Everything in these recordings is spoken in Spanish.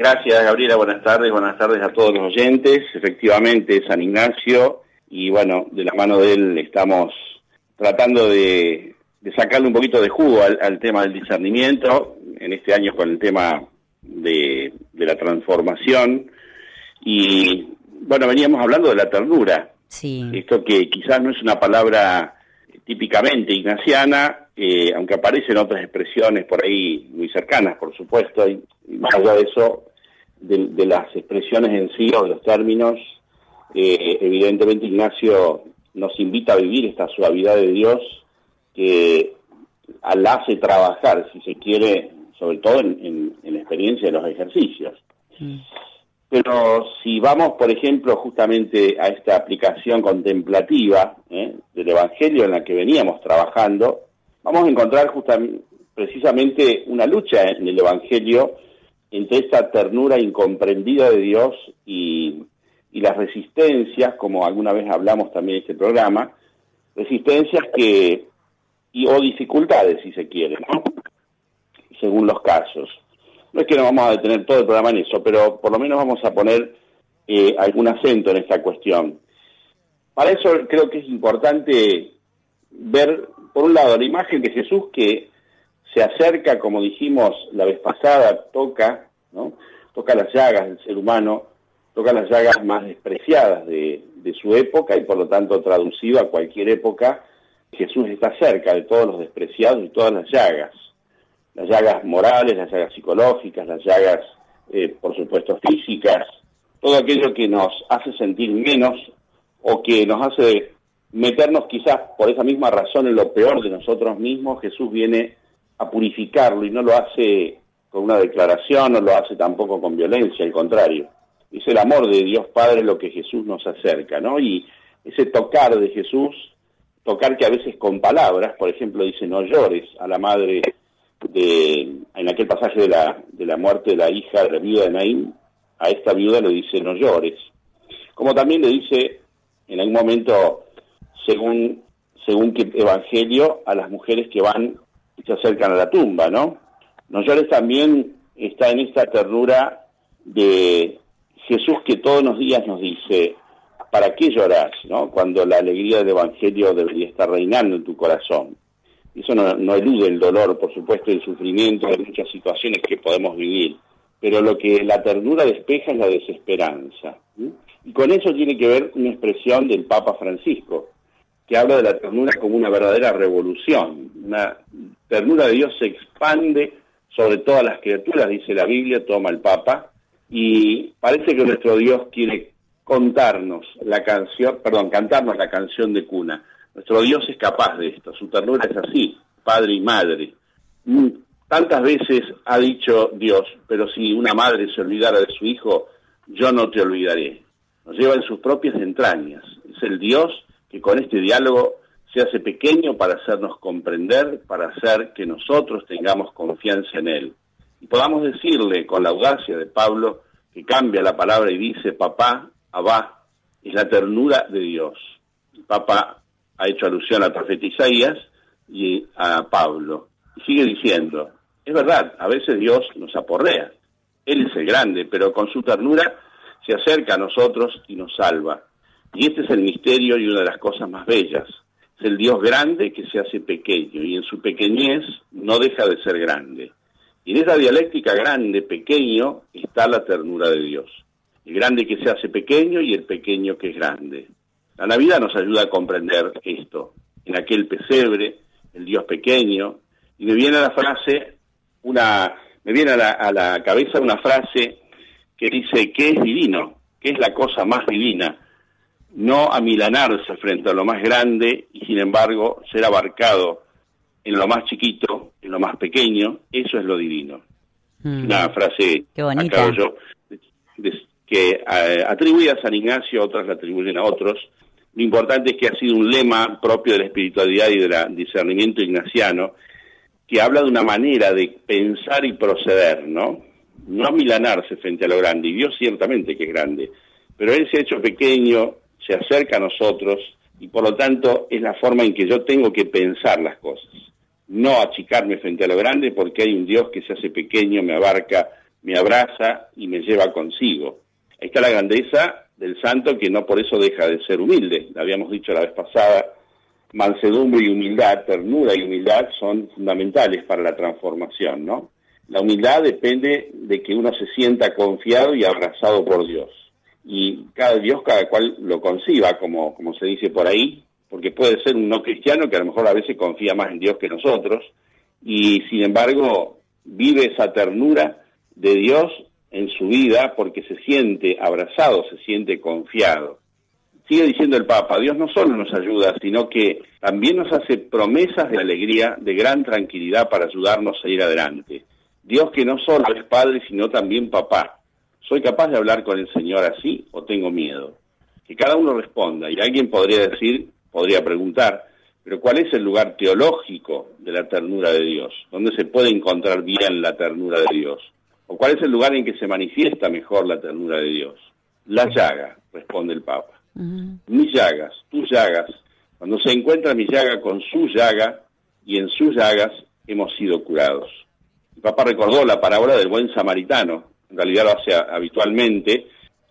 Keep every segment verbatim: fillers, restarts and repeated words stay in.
Gracias, Gabriela, buenas tardes, buenas tardes a todos los oyentes. Efectivamente, San Ignacio, y bueno, de la mano de él estamos tratando de, de sacarle un poquito de jugo al, al tema del discernimiento, en este año con el tema de, de la transformación, y bueno, veníamos hablando de la ternura. Sí. Esto que quizás no es una palabra típicamente ignaciana, eh, aunque aparecen otras expresiones por ahí muy cercanas, por supuesto, y, y más allá de eso, de, de las expresiones en sí o de los términos, eh, evidentemente Ignacio nos invita a vivir esta suavidad de Dios que la hace trabajar, si se quiere, sobre todo en, en, en la experiencia de los ejercicios. Mm. Pero si vamos, por ejemplo, justamente a esta aplicación contemplativa ¿eh? del Evangelio en la que veníamos trabajando, vamos a encontrar justamente, precisamente una lucha en el Evangelio entre esta ternura incomprendida de Dios y, y las resistencias, como alguna vez hablamos también en este programa, resistencias que y, o dificultades, si se quiere, ¿no? Según los casos. No es que nos vamos a detener todo el programa en eso, pero por lo menos vamos a poner eh, algún acento en esta cuestión. Para eso creo que es importante ver, por un lado, la imagen de Jesús que se acerca, como dijimos la vez pasada, toca, ¿no? Toca las llagas del ser humano, toca las llagas más despreciadas de, de su época y por lo tanto traducido a cualquier época, Jesús está cerca de todos los despreciados y todas las llagas. Las llagas morales, las llagas psicológicas, las llagas, eh, por supuesto, físicas, todo aquello que nos hace sentir menos o que nos hace meternos quizás por esa misma razón en lo peor de nosotros mismos. Jesús viene a purificarlo y no lo hace con una declaración, no lo hace tampoco con violencia, al contrario. Es el amor de Dios Padre lo que Jesús nos acerca, ¿no? Y ese tocar de Jesús, tocar que a veces con palabras, por ejemplo, dice no llores a la madre de, en aquel pasaje de la, de la muerte de la hija de la viuda de Naín, a esta viuda le dice no llores. Como también le dice en algún momento, según, según qué evangelio, a las mujeres que van y se acercan a la tumba, ¿no? No llores también está en esta ternura de Jesús que todos los días nos dice, ¿para qué llorás, no? Cuando la alegría del evangelio debería estar reinando en tu corazón. Eso no, no elude el dolor, por supuesto, el sufrimiento de muchas situaciones que podemos vivir, pero lo que la ternura despeja es la desesperanza. ¿sí? Y con eso tiene que ver una expresión del Papa Francisco, que habla de la ternura como una verdadera revolución. Una ternura de Dios se expande sobre todas las criaturas, dice la Biblia, toma el Papa, y parece que nuestro Dios quiere contarnos la canción, perdón, cantarnos la canción de cuna. Nuestro Dios es capaz de esto, su ternura es así, padre y madre. Tantas veces ha dicho Dios, pero si una madre se olvidara de su hijo, yo no te olvidaré. Nos lleva en sus propias entrañas. Es el Dios que con este diálogo se hace pequeño para hacernos comprender, para hacer que nosotros tengamos confianza en Él. Y podamos decirle con la audacia de Pablo, que cambia la palabra y dice, papá, abá, es la ternura de Dios. El Papa ha hecho alusión al profeta Isaías y a Pablo. Y sigue diciendo, es verdad, a veces Dios nos aporrea. Él es el grande, pero con su ternura se acerca a nosotros y nos salva. Y este es el misterio y una de las cosas más bellas. Es el Dios grande que se hace pequeño y en su pequeñez no deja de ser grande. Y en esa dialéctica grande, pequeño, está la ternura de Dios. El grande que se hace pequeño y el pequeño que es grande. La Navidad nos ayuda a comprender esto. En aquel pesebre, el Dios pequeño, y me viene a la frase, una, me viene a la, a la cabeza una frase que dice, ¿qué es divino? ¿Qué es la cosa más divina? No amilanarse frente a lo más grande y sin embargo ser abarcado en lo más chiquito, en lo más pequeño, eso es lo divino. Mm. Una frase, acabo yo, de, de, que eh, atribuye a San Ignacio, otras la atribuyen a otros. Lo importante es que ha sido un lema propio de la espiritualidad y del discernimiento ignaciano, que habla de una manera de pensar y proceder, ¿no? No amilanarse frente a lo grande, y Dios ciertamente que es grande, pero Él se ha hecho pequeño, se acerca a nosotros, y por lo tanto es la forma en que yo tengo que pensar las cosas. No achicarme frente a lo grande, porque hay un Dios que se hace pequeño, me abarca, me abraza y me lleva consigo. Ahí está la grandeza del santo, que no por eso deja de ser humilde. Lo habíamos dicho la vez pasada, mansedumbre y humildad, ternura y humildad son fundamentales para la transformación, ¿no? La humildad depende de que uno se sienta confiado y abrazado por Dios. Y cada Dios, cada cual lo conciba, como, como se dice por ahí, porque puede ser un no cristiano que a lo mejor a veces confía más en Dios que nosotros, y sin embargo vive esa ternura de Dios en su vida porque se siente abrazado, se siente confiado. Sigue diciendo el Papa, Dios no solo nos ayuda, sino que también nos hace promesas de alegría, de gran tranquilidad para ayudarnos a ir adelante. Dios que no solo es Padre, sino también Papá. ¿Soy capaz de hablar con el Señor así o tengo miedo? Que cada uno responda, y alguien podría decir, podría preguntar, pero ¿cuál es el lugar teológico de la ternura de Dios? ¿Dónde se puede encontrar bien la ternura de Dios? ¿O cuál es el lugar en que se manifiesta mejor la ternura de Dios? La llaga, responde el Papa. Uh-huh. Mis llagas, tus llagas, cuando se encuentra mi llaga con su llaga, y en sus llagas hemos sido curados. El Papa recordó la parábola del buen samaritano, en realidad lo hace habitualmente,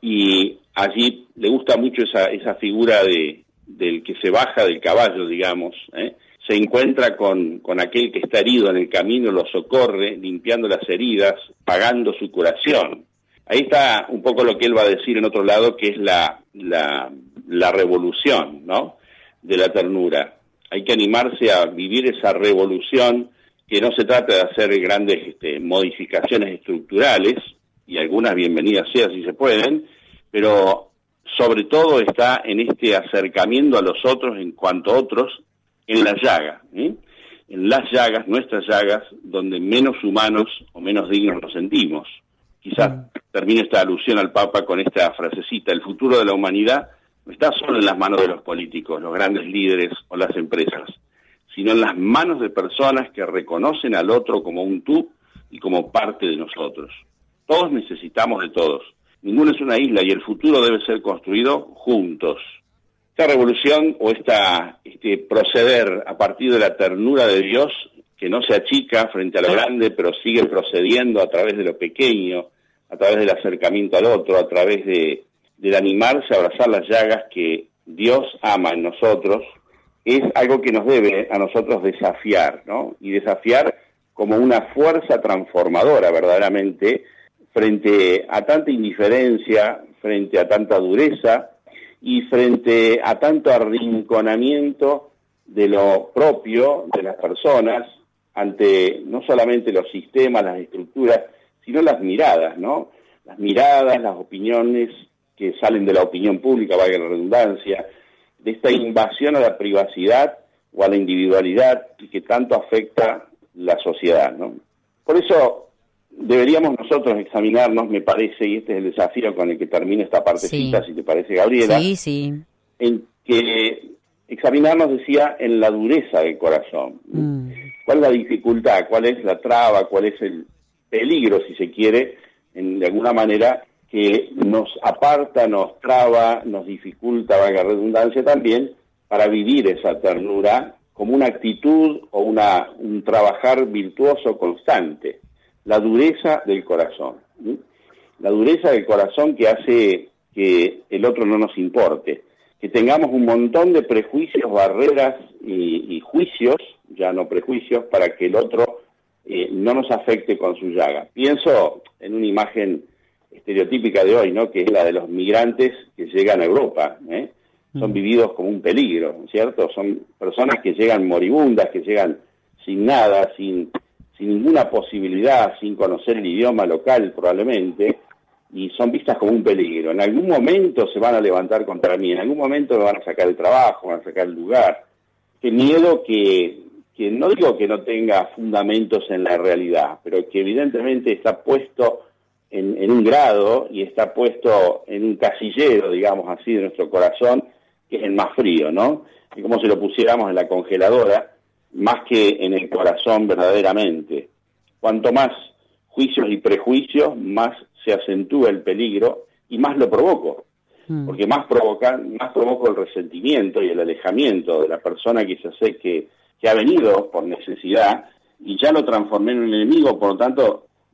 y allí le gusta mucho esa, esa figura de, del que se baja del caballo, digamos, ¿eh? Se encuentra con, con aquel que está herido en el camino, lo socorre, limpiando las heridas, pagando su curación. Ahí está un poco lo que él va a decir en otro lado, que es la, la, la revolución, ¿no?, de la ternura. Hay que animarse a vivir esa revolución, que no se trata de hacer grandes este, modificaciones estructurales, y algunas bienvenidas sea si se pueden, pero sobre todo está en este acercamiento a los otros en cuanto a otros, en la llaga, ¿eh? En las llagas, nuestras llagas, donde menos humanos o menos dignos nos sentimos. Quizás termine esta alusión al Papa con esta frasecita: el futuro de la humanidad no está solo en las manos de los políticos, los grandes líderes o las empresas, sino en las manos de personas que reconocen al otro como un tú y como parte de nosotros. Todos necesitamos de todos. Ninguno es una isla y el futuro debe ser construido juntos. Esta revolución o esta, este proceder a partir de la ternura de Dios, que no se achica frente a lo grande, pero sigue procediendo a través de lo pequeño, a través del acercamiento al otro, a través de, del animarse a abrazar las llagas que Dios ama en nosotros, es algo que nos debe a nosotros desafiar, ¿no? Y desafiar como una fuerza transformadora verdaderamente frente a tanta indiferencia, frente a tanta dureza y frente a tanto arrinconamiento de lo propio de las personas ante no solamente los sistemas, las estructuras, sino las miradas, ¿no? Las miradas, las opiniones que salen de la opinión pública, valga la redundancia, de esta invasión a la privacidad o a la individualidad y que tanto afecta la sociedad, ¿no? Por eso deberíamos nosotros examinarnos, me parece, y este es el desafío con el que termino esta partecita, sí. Si te parece, Gabriela, sí, sí. En que examinarnos, decía, en la dureza del corazón. Mm. ¿Cuál es la dificultad? ¿Cuál es la traba? ¿Cuál es el peligro, si se quiere, en, de alguna manera, que nos aparta, nos traba, nos dificulta, valga la redundancia también, para vivir esa ternura como una actitud o una un trabajar virtuoso constante? La dureza del corazón. ¿sí? La dureza del corazón que hace que el otro no nos importe, que tengamos un montón de prejuicios, barreras y, y juicios, ya no prejuicios, para que el otro eh, no nos afecte con su llaga. Pienso en una imagen estereotípica de hoy, ¿no?, que es la de los migrantes que llegan a Europa, ¿eh? Son mm. vividos como un peligro, ¿cierto? Son personas que llegan moribundas, que llegan sin nada, sin... sin ninguna posibilidad, sin conocer el idioma local probablemente, y son vistas como un peligro. En algún momento se van a levantar contra mí, en algún momento me van a sacar el trabajo, me van a sacar el lugar. Qué miedo que, que no digo que no tenga fundamentos en la realidad, pero que evidentemente está puesto en, en un grado y está puesto en un casillero, digamos así, de nuestro corazón, que es el más frío, ¿no? Es como si lo pusiéramos en la congeladora, más que en el corazón verdaderamente. Cuanto más juicios y prejuicios, más se acentúa el peligro y más lo provoco, mm. porque más provoca, más provoco el resentimiento y el alejamiento de la persona que se hace, que, que ha venido por necesidad, y ya lo transformé en un enemigo, por lo tanto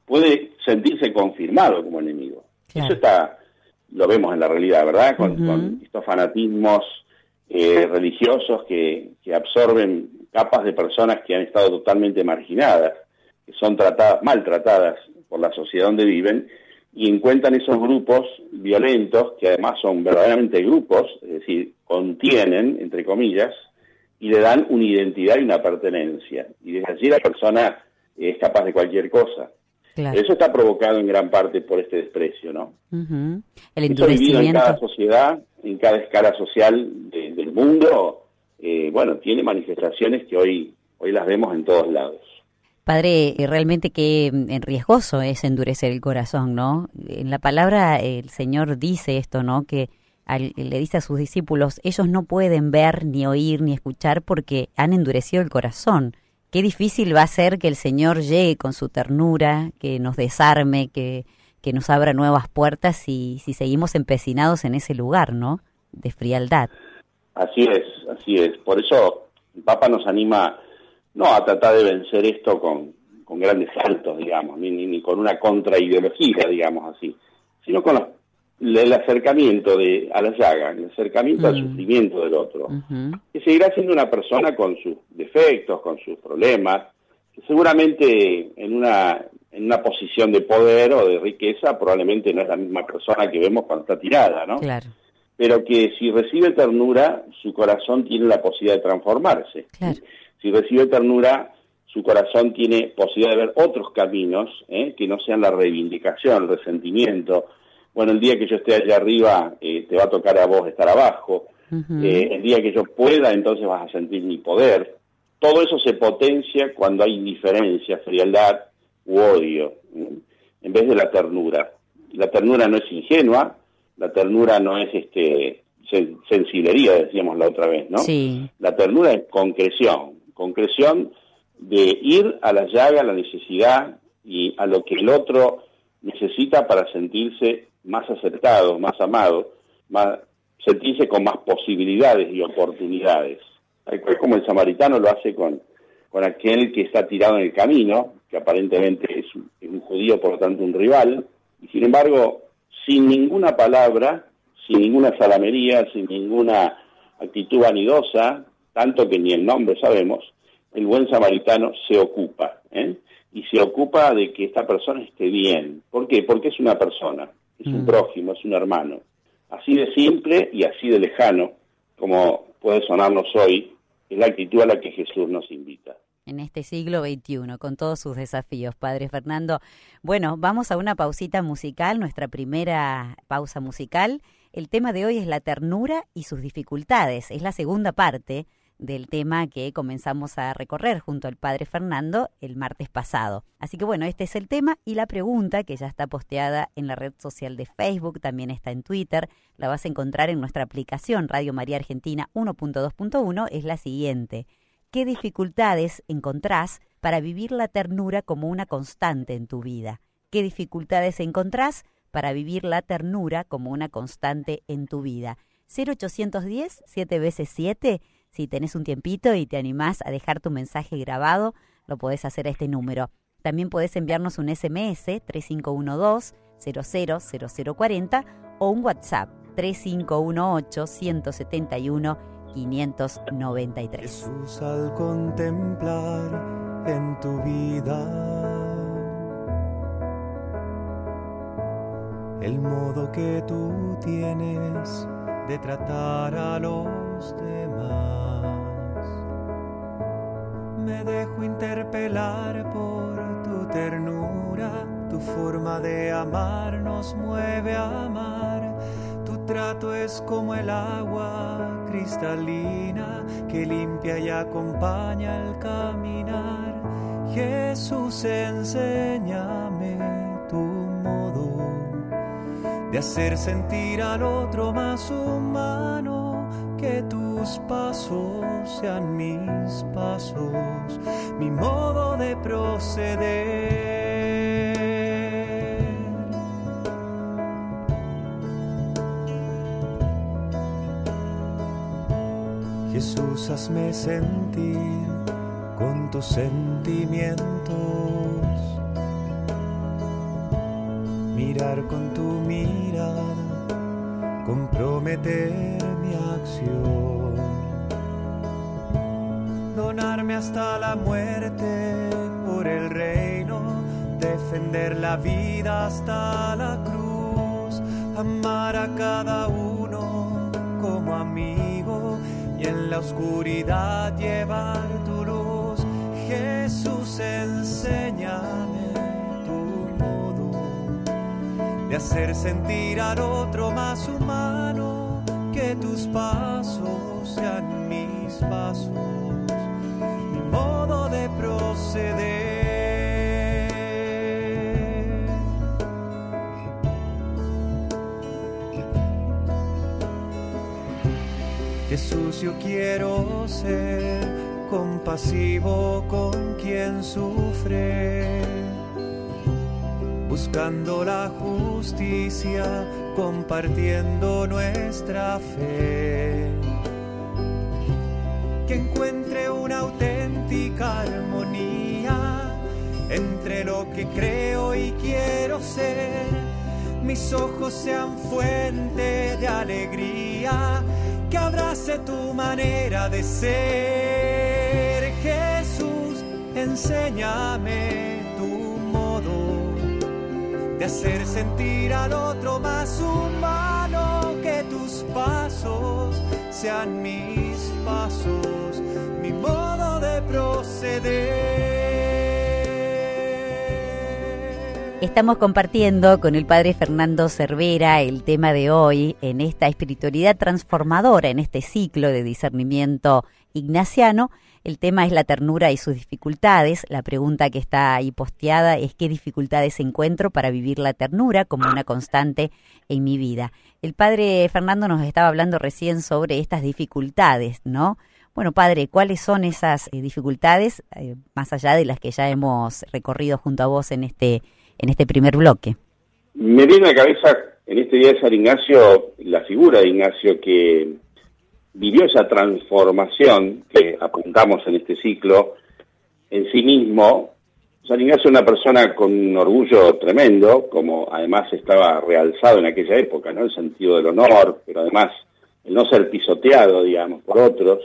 puede sentirse confirmado como enemigo. Claro. Eso está, lo vemos en la realidad, ¿verdad? Con, Uh-huh. con estos fanatismos eh, religiosos que, que absorben capas de personas que han estado totalmente marginadas, que son tratadas, maltratadas por la sociedad donde viven, y encuentran esos grupos violentos, que además son verdaderamente grupos, es decir, contienen, entre comillas, y le dan una identidad y una pertenencia. Y desde allí la persona es capaz de cualquier cosa. Claro. Eso está provocado en gran parte por este desprecio, ¿no? Uh-huh. El Eso vivido en endurecimiento. cada sociedad, en cada escala social de, del mundo, eh, bueno, tiene manifestaciones que hoy, hoy las vemos en todos lados. Padre, realmente qué riesgoso es endurecer el corazón, ¿no? En la palabra el Señor dice esto, ¿no? Que al, le dice a sus discípulos, ellos no pueden ver, ni oír, ni escuchar porque han endurecido el corazón. Qué difícil va a ser que el Señor llegue con su ternura, que nos desarme, que, que nos abra nuevas puertas si, si seguimos empecinados en ese lugar, ¿no? De frialdad. Así es, así es. Por eso el Papa nos anima no a tratar de vencer esto con, con grandes saltos, digamos, ni, ni, ni con una contraideología, digamos así, sino con los, el acercamiento de, a la llaga, el acercamiento mm. al sufrimiento del otro, uh-huh. que seguirá siendo una persona con sus defectos, con sus problemas, que seguramente en una, en una posición de poder o de riqueza probablemente no es la misma persona que vemos cuando está tirada, ¿no? Claro. Pero que si recibe ternura, su corazón tiene la posibilidad de transformarse. Claro. Si recibe ternura, su corazón tiene posibilidad de ver otros caminos, ¿eh? que no sean la reivindicación, el resentimiento. Bueno, el día que yo esté allá arriba, eh, te va a tocar a vos estar abajo. Uh-huh. Eh, el día que yo pueda, entonces vas a sentir mi poder. Todo eso se potencia cuando hay indiferencia, frialdad u odio, ¿eh? en vez de la ternura. La ternura no es ingenua, la ternura no es este sen- sensiblería, decíamos la otra vez, ¿no? Sí. La ternura es concreción. concreción de ir a la llaga, a la necesidad y a lo que el otro necesita para sentirse más aceptado, más amado, más, sentirse con más posibilidades y oportunidades. Como el samaritano lo hace con, con aquel que está tirado en el camino, que aparentemente es un, es un judío, por lo tanto un rival, y sin embargo, sin ninguna palabra, sin ninguna salamería, sin ninguna actitud vanidosa, tanto que ni el nombre sabemos, el buen samaritano se ocupa, ¿eh? y se ocupa de que esta persona esté bien. ¿Por qué? Porque es una persona, es un mm. prójimo, es un hermano. Así de simple y así de lejano, como puede sonarnos hoy, es la actitud a la que Jesús nos invita. En este siglo veintiuno, con todos sus desafíos, Padre Fernando. Bueno, vamos a una pausita musical, nuestra primera pausa musical. El tema de hoy es la ternura y sus dificultades. Es la segunda parte del tema que comenzamos a recorrer junto al Padre Fernando el martes pasado. Así que bueno, este es el tema y la pregunta que ya está posteada en la red social de Facebook, también está en Twitter, la vas a encontrar en nuestra aplicación Radio María Argentina uno punto dos punto uno, es la siguiente. ¿Qué dificultades encontrás para vivir la ternura como una constante en tu vida? ¿Qué dificultades encontrás para vivir la ternura como una constante en tu vida? cero ochocientos diez, siete veces siete. Si tenés un tiempito y te animás a dejar tu mensaje grabado, lo podés hacer a este número. También podés enviarnos un ese eme ese tres cinco uno dos, cero cero cero cero cuatro cero o un WhatsApp tres cinco uno ocho, uno siete uno, cinco nueve tres. Jesús, al contemplar en tu vida el modo que tú tienes de tratar a los demás, me dejo interpelar por tu ternura, tu forma de amar nos mueve a amar, tu trato es como el agua cristalina que limpia y acompaña al caminar. Jesús, enséñame tu modo de hacer sentir al otro más humano, que tus pasos sean mis pasos, mi modo de proceder. Jesús, hazme sentir con tus sentimientos inspirar con tu mirada, comprometer mi acción, donarme hasta la muerte por el reino, defender la vida hasta la cruz, amar a cada uno como amigo y en la oscuridad llevar tu luz. Jesús, enséñame tu modo de hacer sentir al otro más humano, que tus pasos sean mis pasos, mi modo de proceder. Jesús, yo quiero ser compasivo con quien sufre, buscando la justicia, compartiendo nuestra fe, que encuentre una auténtica armonía entre lo que creo y quiero ser, mis ojos sean fuente de alegría, que abrace tu manera de ser. Jesús, enséñame tu modo de hacer sentir al otro más humano, que tus pasos sean mis pasos, mi modo de proceder. Estamos compartiendo con el padre Fernando Cervera el tema de hoy en esta espiritualidad transformadora, en este ciclo de discernimiento ignaciano. El tema es la ternura y sus dificultades. La pregunta que está ahí posteada es: ¿qué dificultades encuentro para vivir la ternura como una constante en mi vida? El padre Fernando nos estaba hablando recién sobre estas dificultades, ¿no? Bueno, padre, ¿cuáles son esas dificultades, eh, más allá de las que ya hemos recorrido junto a vos en este en este primer bloque? Me viene a la cabeza en este día de San Ignacio la figura de Ignacio, que vivió esa transformación que apuntamos en este ciclo en sí mismo. San Ignacio es una persona con un orgullo tremendo, como además estaba realzado en aquella época, ¿no? El sentido del honor, pero además el no ser pisoteado, digamos, por otros.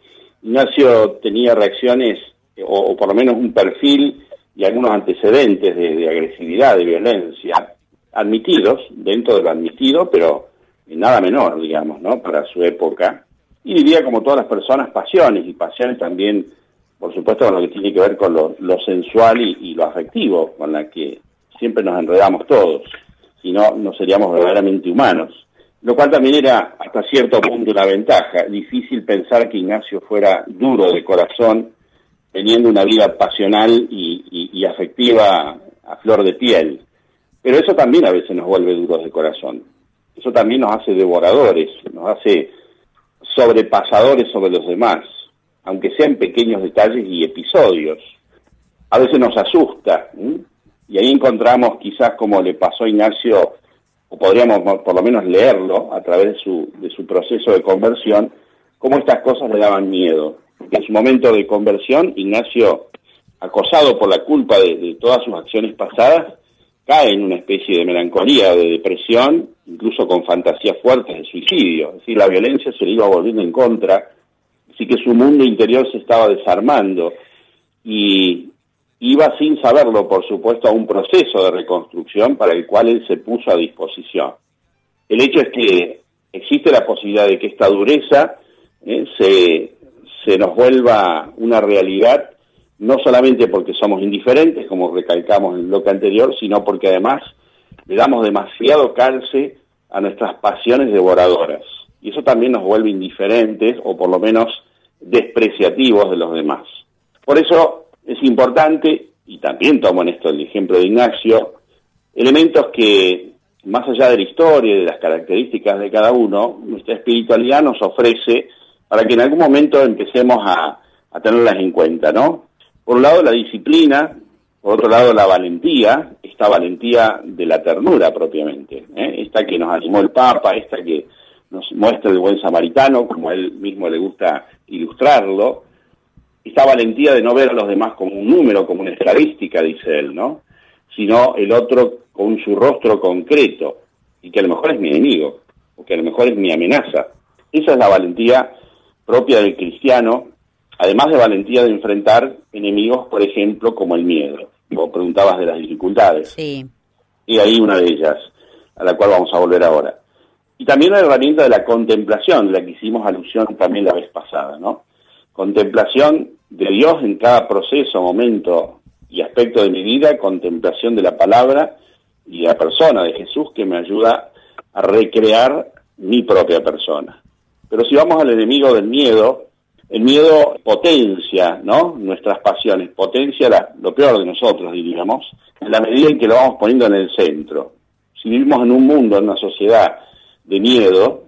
Ignacio tenía reacciones, o, o por lo menos un perfil y algunos antecedentes de, de agresividad, de violencia, admitidos, dentro de lo admitido, pero nada menor, digamos, ¿no?, para su época. Y vivía, como todas las personas, pasiones, y pasiones también, por supuesto, con lo que tiene que ver con lo, lo sensual y, y lo afectivo, con la que siempre nos enredamos todos, si no, no seríamos verdaderamente humanos. Lo cual también era, hasta cierto punto, una ventaja. Difícil pensar que Ignacio fuera duro de corazón, teniendo una vida pasional y, y, y afectiva a flor de piel. Pero eso también a veces nos vuelve duros de corazón. Eso también nos hace devoradores, nos hace sobrepasadores sobre los demás, aunque sean pequeños detalles y episodios. A veces nos asusta, ¿sí? Y ahí encontramos, quizás como le pasó a Ignacio, o podríamos por lo menos leerlo a través de su, de su proceso de conversión, cómo estas cosas le daban miedo. En su momento de conversión, Ignacio, acosado por la culpa de, de todas sus acciones pasadas, cae en una especie de melancolía, de depresión, incluso con fantasías fuertes de suicidio. Es decir, la violencia se le iba volviendo en contra, así que su mundo interior se estaba desarmando, y iba, sin saberlo, por supuesto, a un proceso de reconstrucción para el cual él se puso a disposición. El hecho es que existe la posibilidad de que esta dureza eh, se... se nos vuelva una realidad, no solamente porque somos indiferentes, como recalcamos en el bloque anterior, sino porque además le damos demasiado calce a nuestras pasiones devoradoras. Y eso también nos vuelve indiferentes, o por lo menos despreciativos de los demás. Por eso es importante, y también tomo en esto el ejemplo de Ignacio, elementos que, más allá de la historia y de las características de cada uno, nuestra espiritualidad nos ofrece para que en algún momento empecemos a, a tenerlas en cuenta, ¿no? Por un lado, la disciplina; por otro lado, la valentía, esta valentía de la ternura propiamente, ¿eh? Esta que nos animó el Papa, esta que nos muestra el buen samaritano, como a él mismo le gusta ilustrarlo, esta valentía de no ver a los demás como un número, como una estadística, dice él, ¿no? sino el otro con su rostro concreto, y que a lo mejor es mi enemigo, o que a lo mejor es mi amenaza. Esa es la valentía propia del cristiano, además de valentía de enfrentar enemigos, por ejemplo, como el miedo. Vos preguntabas de las dificultades. Sí. Y ahí una de ellas, a la cual vamos a volver ahora. Y también la herramienta de la contemplación, de la que hicimos alusión también la vez pasada, ¿no? Contemplación de Dios en cada proceso, momento y aspecto de mi vida, contemplación de la palabra y la persona de Jesús, que me ayuda a recrear mi propia persona. Pero si vamos al enemigo del miedo, el miedo potencia, ¿no?, nuestras pasiones, potencia la, lo peor de nosotros, diríamos, en la medida en que lo vamos poniendo en el centro. Si vivimos en un mundo, en una sociedad de miedo,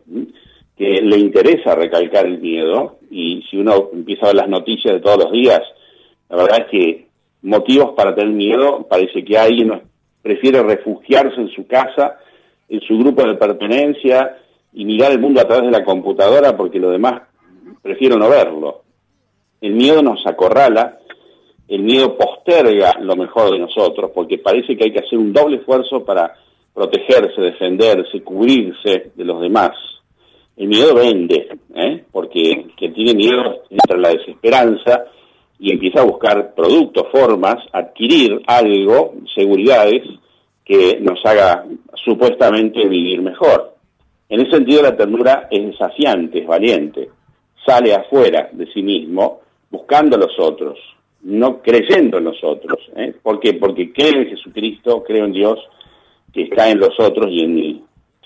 que le interesa recalcar el miedo, y si uno empieza a ver las noticias de todos los días, la verdad es que motivos para tener miedo parece que hay, uno prefiere refugiarse en su casa, en su grupo de pertenencia, y mirar el mundo a través de la computadora, porque lo demás prefiero no verlo. El miedo nos acorrala, el miedo posterga lo mejor de nosotros, porque parece que hay que hacer un doble esfuerzo para protegerse, defenderse, cubrirse de los demás. El miedo vende, ¿eh? Porque quien tiene miedo entra en la desesperanza y empieza a buscar productos, formas, adquirir algo, seguridades, que nos haga supuestamente vivir mejor. En ese sentido, la ternura es desafiante, es valiente. Sale afuera de sí mismo, buscando a los otros, no creyendo en los otros. ¿eh? ¿Por qué? Porque creo en Jesucristo, creo en Dios, que está en los otros y en mí.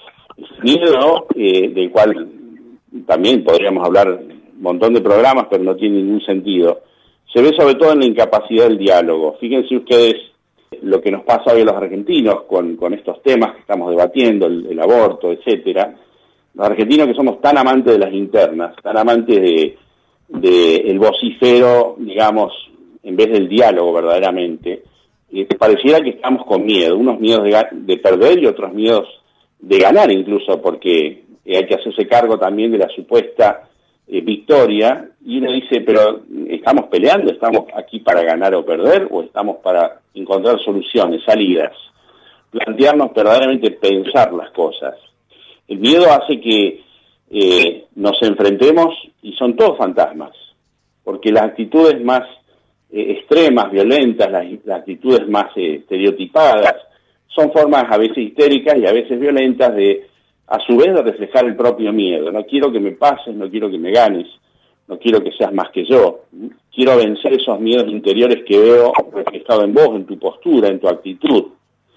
El miedo, eh, del cual también podríamos hablar un montón de programas, pero no tiene ningún sentido, se ve sobre todo en la incapacidad del diálogo. Fíjense ustedes lo que nos pasa hoy a los argentinos con, con estos temas que estamos debatiendo, el, el aborto, etcétera. Los argentinos que somos tan amantes de las internas, tan amantes de, de el vocifero, digamos, en vez del diálogo verdaderamente, eh, pareciera que estamos con miedo, unos miedos de, de perder y otros miedos de ganar incluso, porque eh, hay que hacerse cargo también de la supuesta eh, victoria, y uno dice, pero ¿estamos peleando? ¿Estamos aquí para ganar o perder? ¿O estamos para encontrar soluciones, salidas? Plantearnos verdaderamente, pensar las cosas. El miedo hace que eh, nos enfrentemos, y son todos fantasmas, porque las actitudes más eh, extremas, violentas, las, las actitudes más eh, estereotipadas, son formas a veces histéricas y a veces violentas de, a su vez, de reflejar el propio miedo. No quiero que me pases, no quiero que me ganes, no quiero que seas más que yo. Quiero vencer esos miedos interiores que veo reflejado en vos, en tu postura, en tu actitud.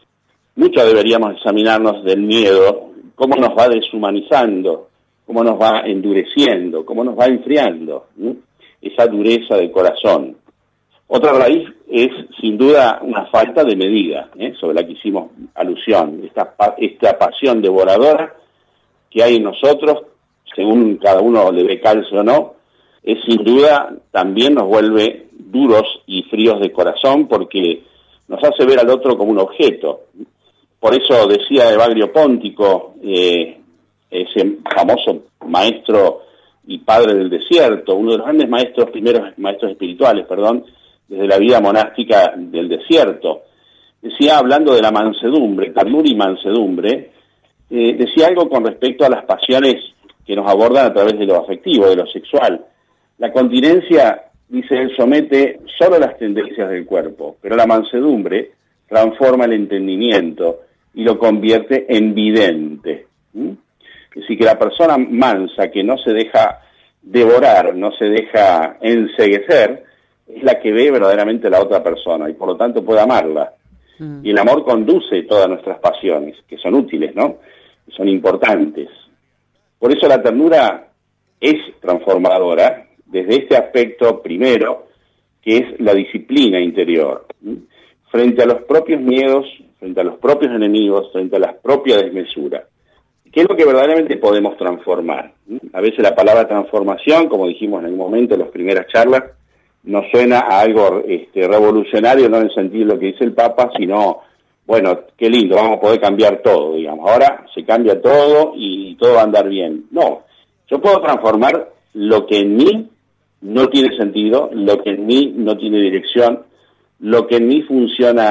Mucho deberíamos examinarnos del miedo, cómo nos va deshumanizando, cómo nos va endureciendo, cómo nos va enfriando, ¿sí? Esa dureza del corazón. Otra raíz es, sin duda, una falta de medida, ¿eh? sobre la que hicimos alusión, esta, esta pasión devoradora que hay en nosotros, según cada uno le ve calce o no, es sin duda también nos vuelve duros y fríos de corazón, porque nos hace ver al otro como un objeto. Por eso decía Evagrio Póntico, eh, ese famoso maestro y padre del desierto, uno de los grandes maestros, primeros maestros espirituales, perdón, desde la vida monástica del desierto, decía, hablando de la mansedumbre, ternura y mansedumbre, eh, decía algo con respecto a las pasiones que nos abordan a través de lo afectivo, de lo sexual. La continencia, dice él, somete solo las tendencias del cuerpo, pero la mansedumbre transforma el entendimiento y lo convierte en vidente. ¿Mm? Es decir, que la persona mansa, que no se deja devorar, no se deja enceguecer, es la que ve verdaderamente a la otra persona y por lo tanto puede amarla. Mm. Y el amor conduce todas nuestras pasiones, que son útiles, ¿no? Que son importantes. Por eso la ternura es transformadora desde este aspecto primero, que es la disciplina interior. ¿Mm? Frente a los propios miedos, frente a los propios enemigos, frente a la propia desmesura. ¿Qué es lo que verdaderamente podemos transformar? ¿Mm? A veces la palabra transformación, como dijimos en algún momento en las primeras charlas, no suena a algo este, revolucionario, no en el sentido de lo que dice el Papa, sino, bueno, qué lindo, vamos a poder cambiar todo, digamos. Ahora se cambia todo y todo va a andar bien. No, yo puedo transformar lo que en mí no tiene sentido, lo que en mí no tiene dirección, lo que en mí funciona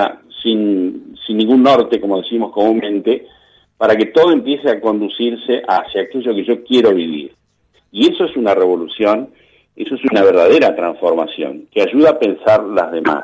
sin, sin ningún norte, como decimos comúnmente, para que todo empiece a conducirse hacia aquello que yo quiero vivir. Y eso es una revolución, eso es una verdadera transformación, que ayuda a pensar las demás.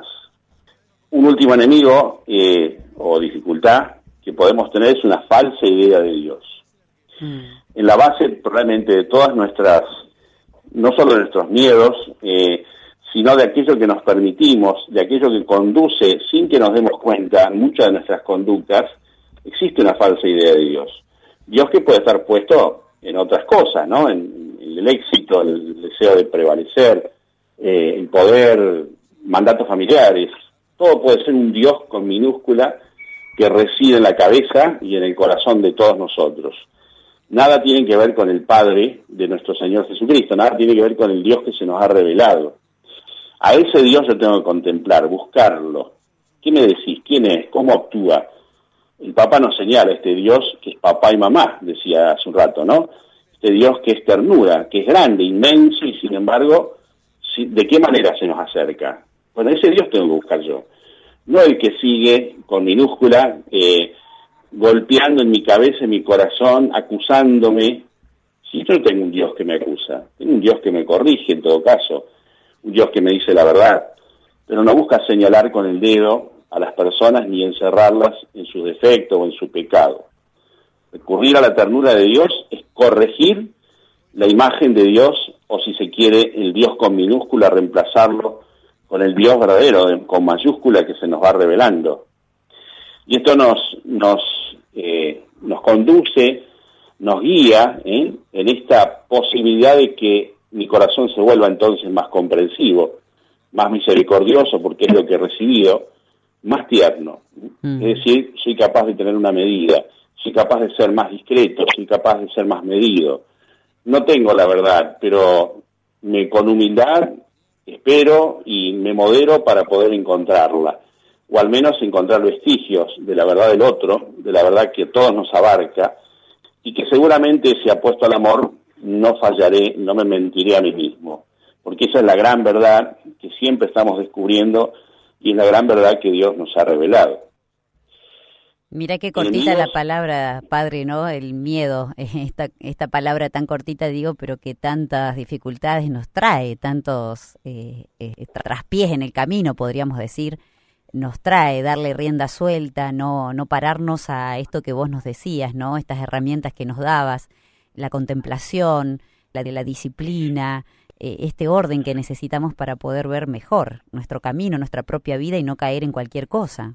Un último enemigo eh, o dificultad que podemos tener es una falsa idea de Dios. Mm. En la base probablemente de todas nuestras, no solo de nuestros miedos, eh, sino de aquello que nos permitimos, de aquello que conduce, sin que nos demos cuenta, muchas de nuestras conductas, existe una falsa idea de Dios. Dios que puede estar puesto en otras cosas, ¿no? En, en el éxito, el deseo de prevalecer, eh, el poder, mandatos familiares. Todo puede ser un Dios con minúscula que reside en la cabeza y en el corazón de todos nosotros. Nada tiene que ver con el Padre de nuestro Señor Jesucristo, nada tiene que ver con el Dios que se nos ha revelado. A ese Dios yo tengo que contemplar, buscarlo. ¿Qué me decís? ¿Quién es? ¿Cómo actúa? El Papa nos señala este Dios que es papá y mamá, decía hace un rato, ¿no? Este Dios que es ternura, que es grande, inmenso, y sin embargo, ¿de qué manera se nos acerca? Bueno, ese Dios tengo que buscar yo. No el que sigue con minúscula, eh, golpeando en mi cabeza, en mi corazón, acusándome. Si yo no tengo un Dios que me acusa, tengo un Dios que me corrige en todo caso, un Dios que me dice la verdad, pero no busca señalar con el dedo a las personas ni encerrarlas en su defecto o en su pecado. Recurrir a la ternura de Dios es corregir la imagen de Dios, o si se quiere, el Dios con minúscula, reemplazarlo con el Dios verdadero, con mayúscula, que se nos va revelando. Y esto nos, nos, eh, nos conduce, nos guía ¿eh? en esta posibilidad de que mi corazón se vuelva entonces más comprensivo, más misericordioso, porque es lo que he recibido, más tierno. Mm. Es decir, soy capaz de tener una medida, soy capaz de ser más discreto, soy capaz de ser más medido. No tengo la verdad, pero me, con humildad espero y me modero para poder encontrarla, o al menos encontrar vestigios de la verdad del otro, de la verdad que todos nos abarca, y que seguramente si apuesto al amor no fallaré, no me mentiré a mí mismo, porque esa es la gran verdad que siempre estamos descubriendo y es la gran verdad que Dios nos ha revelado. Mira qué cortita la palabra, padre, ¿no? El miedo, esta esta palabra tan cortita, digo, pero que tantas dificultades nos trae, tantos eh, eh, traspiés en el camino, podríamos decir, nos trae darle rienda suelta, no no pararnos a esto que vos nos decías, ¿no? Estas herramientas que nos dabas, la contemplación, la de la disciplina, eh, este orden que necesitamos para poder ver mejor nuestro camino, nuestra propia vida y no caer en cualquier cosa.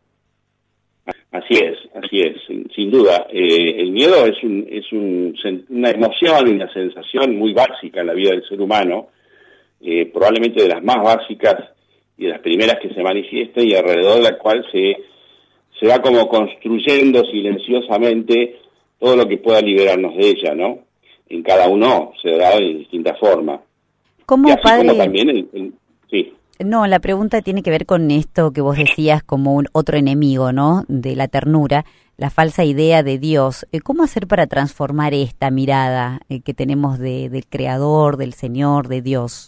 Así es, así es, sin, sin duda. Eh, el miedo es, un, es un, una emoción y una sensación muy básica en la vida del ser humano, eh, probablemente de las más básicas y de las primeras que se manifiestan y alrededor de la cual se, se va como construyendo silenciosamente todo lo que pueda liberarnos de ella, ¿no? En cada uno se dará de distinta forma. ¿Cómo, y así padre? Como también el, el, sí. No, la pregunta tiene que ver con esto que vos decías como un otro enemigo, ¿no? De la ternura, la falsa idea de Dios. ¿Cómo hacer para transformar esta mirada que tenemos de, del Creador, del Señor, de Dios?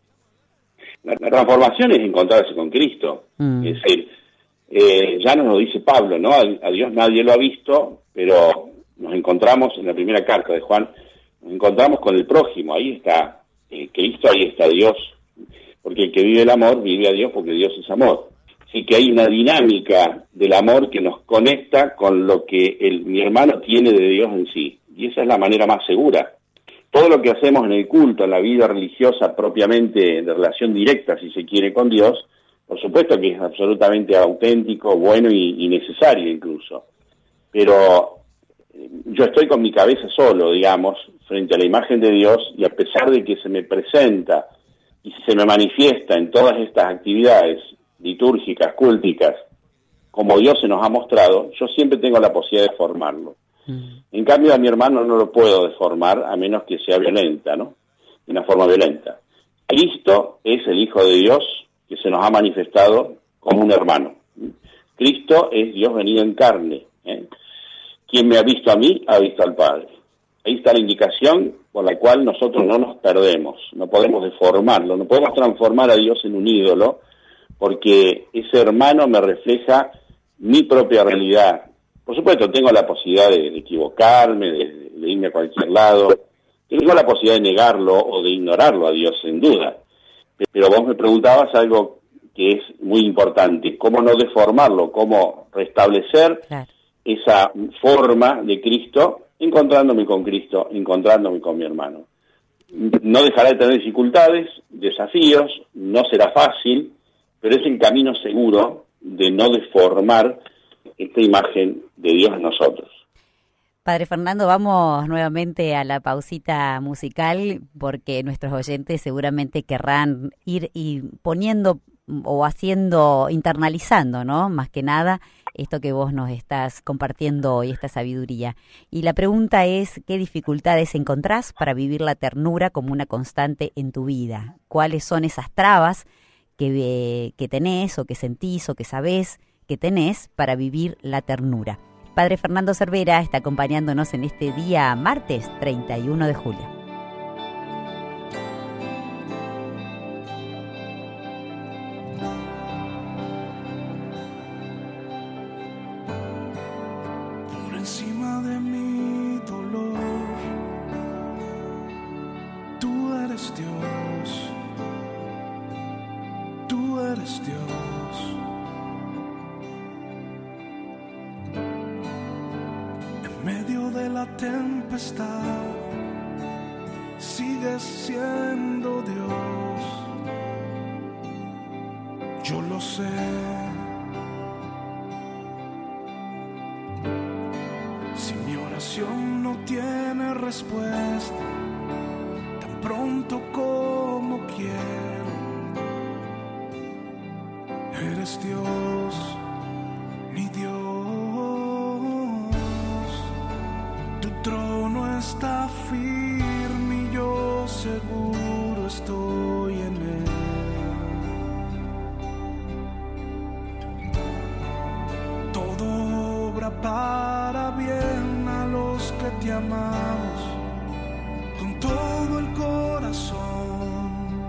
La, la transformación es encontrarse con Cristo. Mm. Es decir, eh, ya nos lo dice Pablo, ¿no? A, a Dios nadie lo ha visto, pero nos encontramos en la primera carta de Juan, nos encontramos con el prójimo. Ahí está eh, Cristo, ahí está Dios. Porque el que vive el amor, vive a Dios porque Dios es amor. Así que hay una dinámica del amor que nos conecta con lo que el, mi hermano tiene de Dios en sí. Y esa es la manera más segura. Todo lo que hacemos en el culto, en la vida religiosa propiamente de relación directa, si se quiere, con Dios, por supuesto que es absolutamente auténtico, bueno y, y necesario incluso. Pero yo estoy con mi cabeza solo, digamos, frente a la imagen de Dios, y a pesar de que se me presenta y se me manifiesta en todas estas actividades litúrgicas, cúlticas, como Dios se nos ha mostrado, yo siempre tengo la posibilidad de formarlo. Mm. En cambio, a mi hermano no lo puedo deformar a menos que sea violenta, ¿no? De una forma violenta. Cristo es el Hijo de Dios que se nos ha manifestado como un hermano. Cristo es Dios venido en carne. ¿eh? Quien me ha visto a mí, ha visto al Padre. Ahí está la indicación por la cual nosotros no nos perdemos, no podemos deformarlo, no podemos transformar a Dios en un ídolo, porque ese hermano me refleja mi propia realidad. Por supuesto, tengo la posibilidad de, de equivocarme, de, de irme a cualquier lado, tengo la posibilidad de negarlo o de ignorarlo a Dios, sin duda. Pero vos me preguntabas algo que es muy importante, cómo no deformarlo, cómo restablecer claro. esa forma de Cristo, encontrándome con Cristo, encontrándome con mi hermano. No dejará de tener dificultades, desafíos, no será fácil, pero es el camino seguro de no deformar esta imagen de Dios en nosotros. Padre Fernando, vamos nuevamente a la pausita musical porque nuestros oyentes seguramente querrán ir y poniendo o haciendo, internalizando, ¿no? Más que nada, esto que vos nos estás compartiendo hoy, esta sabiduría. Y la pregunta es, ¿qué dificultades encontrás para vivir la ternura como una constante en tu vida? ¿Cuáles son esas trabas que, que tenés o que sentís o que sabés que tenés para vivir la ternura? Padre Fernando Cervera está acompañándonos en este día martes treinta y uno de julio. Por encima de mi dolor, tú eres Dios, tú eres Dios. Medio de la tempestad, sigues siendo Dios. Yo lo sé. Si mi oración no tiene respuesta, tan pronto como quiero, eres Dios, mi Dios. Está firme y yo seguro estoy en él. Todo obra para bien a los que te amamos con todo el corazón.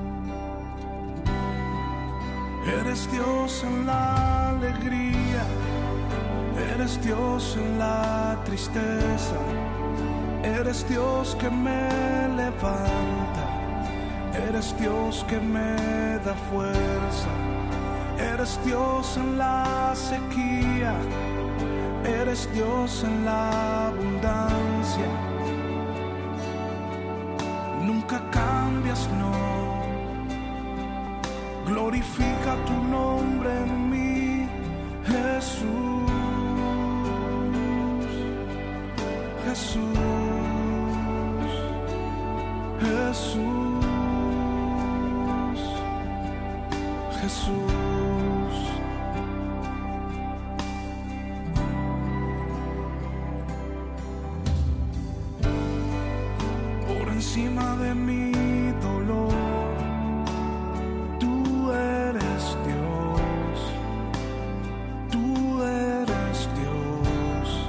Eres Dios en la alegría, eres Dios en la tristeza. Eres Dios que me levanta, eres Dios que me da fuerza, eres Dios en la sequía, eres Dios en la abundancia. Nunca cambias, no. Glorifica tu nombre en mí, Jesús, Jesús. Jesús, Jesús. Por encima de mi dolor, tú eres Dios, tú eres Dios.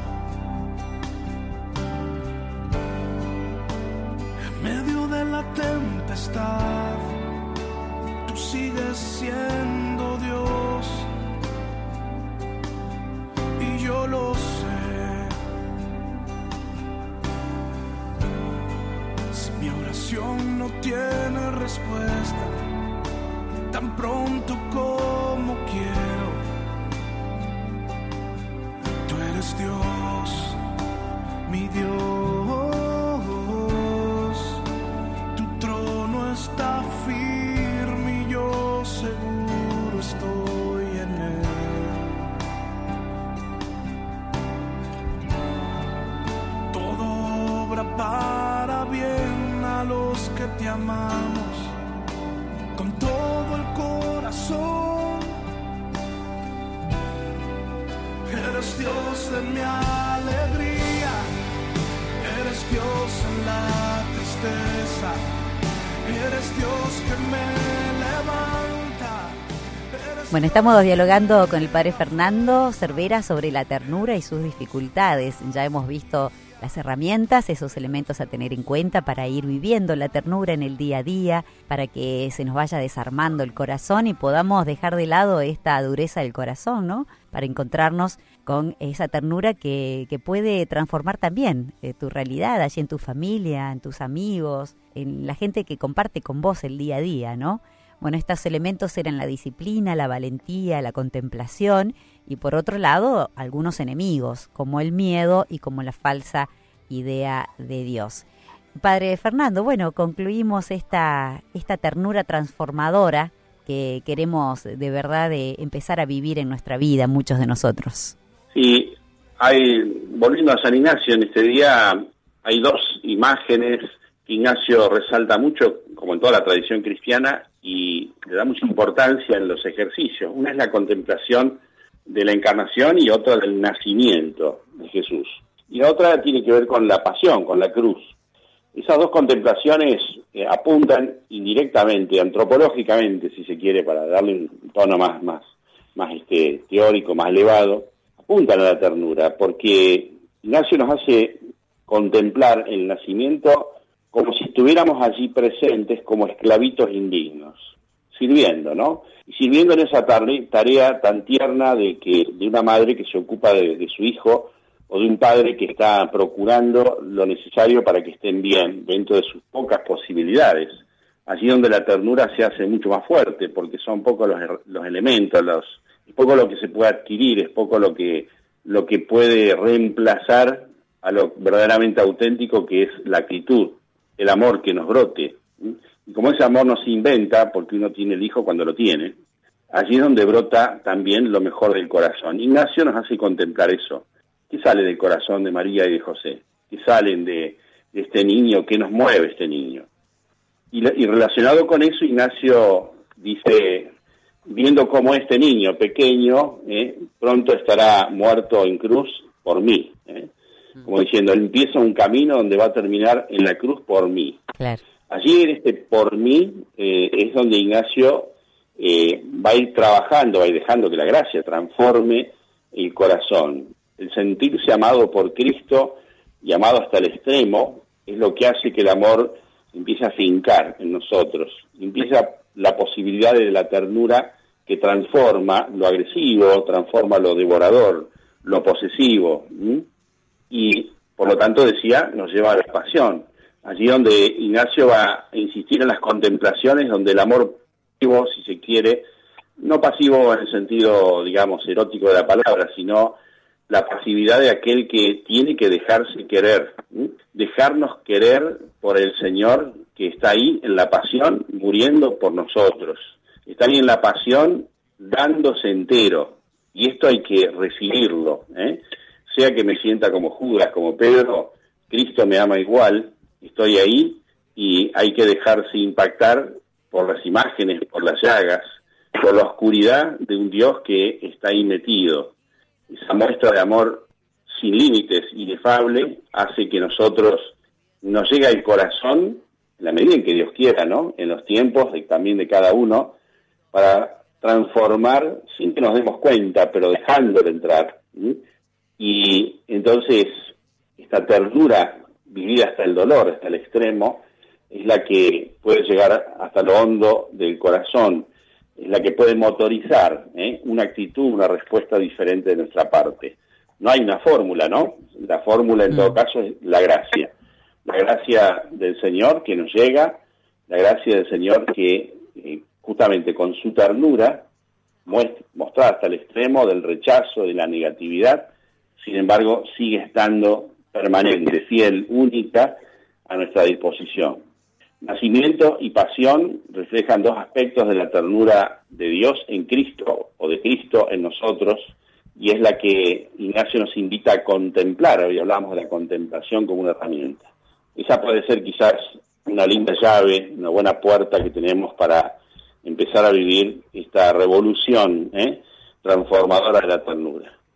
En medio de la tempestad, tú sigues siendo Dios, y yo lo sé. Si mi oración no tiene respuesta, tan pronto como quiero, tú eres Dios, mi Dios. Está firme y yo seguro estoy en él. Todo obra para bien a los que te amamos con todo el corazón. Eres Dios de mi alegría, eres Dios en la tristeza. Eres Dios que me levanta, eres Bueno, estamos dialogando con el padre Fernando Cervera sobre la ternura y sus dificultades. Ya hemos visto las herramientas, esos elementos a tener en cuenta para ir viviendo la ternura en el día a día, para que se nos vaya desarmando el corazón y podamos dejar de lado esta dureza del corazón, ¿no? Para encontrarnos con esa ternura que, que puede transformar también eh, tu realidad allí en tu familia, en tus amigos, en la gente que comparte con vos el día a día, ¿no? Bueno, estos elementos eran la disciplina, la valentía, la contemplación y por otro lado algunos enemigos como el miedo y como la falsa idea de Dios. Padre Fernando, bueno, concluimos esta, esta ternura transformadora que queremos de verdad de empezar a vivir en nuestra vida, muchos de nosotros. Sí, hay, volviendo a San Ignacio, en este día hay dos imágenes que Ignacio resalta mucho, como en toda la tradición cristiana, y le da mucha importancia en los ejercicios. Una es la contemplación de la encarnación y otra del nacimiento de Jesús. Y la otra tiene que ver con la pasión, con la cruz. Esas dos contemplaciones eh, apuntan indirectamente, antropológicamente, si se quiere, para darle un tono más, más, más este, teórico, más elevado, apuntan a la ternura, porque Ignacio nos hace contemplar el nacimiento como si estuviéramos allí presentes como esclavitos indignos, sirviendo, ¿no? Y sirviendo en esa tarea tan tierna de que de una madre que se ocupa de, de su hijo, o de un padre que está procurando lo necesario para que estén bien dentro de sus pocas posibilidades. Allí donde la ternura se hace mucho más fuerte, porque son pocos los, los elementos, los, es poco lo que se puede adquirir, es poco lo que, lo que puede reemplazar a lo verdaderamente auténtico que es la actitud, el amor que nos brote. Y como ese amor no se inventa, porque uno tiene el hijo cuando lo tiene, allí es donde brota también lo mejor del corazón. Ignacio nos hace contemplar eso. ¿Qué sale del corazón de María y de José? ¿Qué salen de, de este niño? ¿Qué nos mueve este niño? Y, y relacionado con eso, Ignacio dice, viendo cómo este niño pequeño eh, pronto estará muerto en cruz por mí. Eh, como diciendo, él empieza un camino donde va a terminar en la cruz por mí. Claro. Allí en este por mí eh, es donde Ignacio eh, va a ir trabajando, va a ir dejando que la gracia transforme el corazón. El sentirse amado por Cristo y amado hasta el extremo es lo que hace que el amor empiece a fincar en nosotros. Empieza la posibilidad de la ternura que transforma lo agresivo, transforma lo devorador, lo posesivo. ¿Mm? Y por lo tanto, decía, nos lleva a la pasión. Allí donde Ignacio va a insistir en las contemplaciones, donde el amor pasivo, si se quiere, no pasivo en el sentido, digamos, erótico de la palabra, sino la pasividad de aquel que tiene que dejarse querer, ¿sí? Dejarnos querer por el Señor que está ahí en la pasión, muriendo por nosotros. Está ahí en la pasión, dándose entero. Y esto hay que recibirlo, ¿eh? Sea que me sienta como Judas, como Pedro, Cristo me ama igual, estoy ahí y hay que dejarse impactar por las imágenes, por las llagas, por la oscuridad de un Dios que está ahí metido. Esa muestra de amor sin límites, inefable, hace que nosotros nos llegue al corazón, en la medida en que Dios quiera, ¿no? En los tiempos de, también de cada uno, para transformar, sin que nos demos cuenta, pero dejándolo entrar. ¿Sí? Y entonces, esta ternura vivida hasta el dolor, hasta el extremo, es la que puede llegar hasta lo hondo del corazón, es la que puede motorizar ¿eh? una actitud, una respuesta diferente de nuestra parte. No hay una fórmula, ¿no? La fórmula en todo caso es la gracia. La gracia del Señor que nos llega, la gracia del Señor que eh, justamente con su ternura, muestra, mostrada hasta el extremo del rechazo, de la negatividad, sin embargo sigue estando permanente, fiel, única a nuestra disposición. Nacimiento y pasión reflejan dos aspectos de la ternura de Dios en Cristo, o de Cristo en nosotros, y es la que Ignacio nos invita a contemplar. Hoy hablamos de la contemplación como una herramienta. Esa puede ser quizás una linda llave, una buena puerta que tenemos para empezar a vivir esta revolución ¿eh? transformadora de la ternura.